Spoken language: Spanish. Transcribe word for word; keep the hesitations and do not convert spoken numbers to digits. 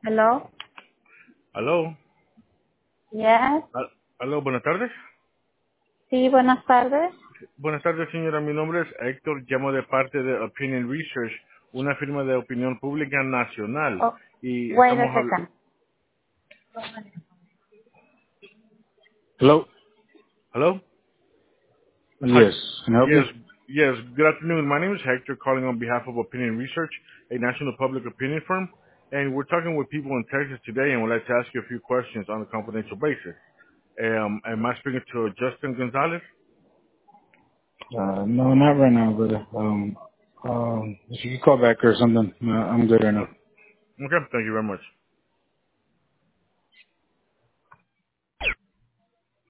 Hello. Aló. Yes. Al- Aló, buenas tardes. Sí, buenas tardes. Buenas tardes, señora. Mi nombre es Héctor. Llamo de parte de Opinion Research, una firma de opinión pública nacional. Oh, Y wait a estamos hablando... second. Hello? Hello? Hi. Yes. Can I help you? Yes, yes. Good afternoon. My name is Hector, calling on behalf of Opinion Research, a national public opinion firm. And we're talking with people in Texas today, and we'd like to ask you a few questions on a confidential basis. Um, am I speaking to Justin Gonzalez? Uh, no, not right now, brother. Um, um, if you could call back or something, uh, I'm good right now. Okay, thank you very much.